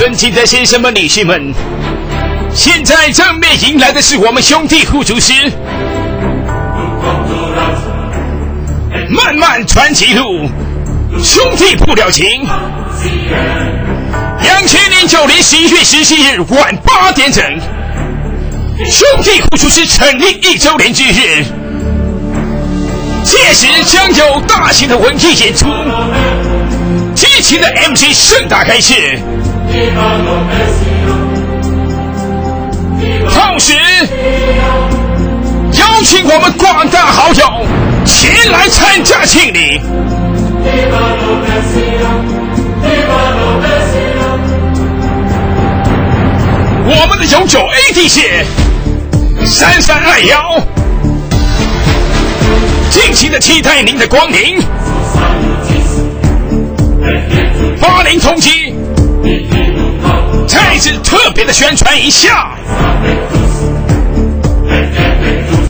尊敬的先生们、女士们，现在正面迎来的是我们兄弟护主师漫漫传奇路，兄弟不了情。2009年11月17日晚8点整，兄弟护主师成立1周年之日，届时将有大型的文艺演出，激情的 MC 盛大开市。同时邀请我们广大好友前来参加庆礼。我们的永久 AD 线3321，尽情的期待您的光临。80同机再次特别的宣传一下。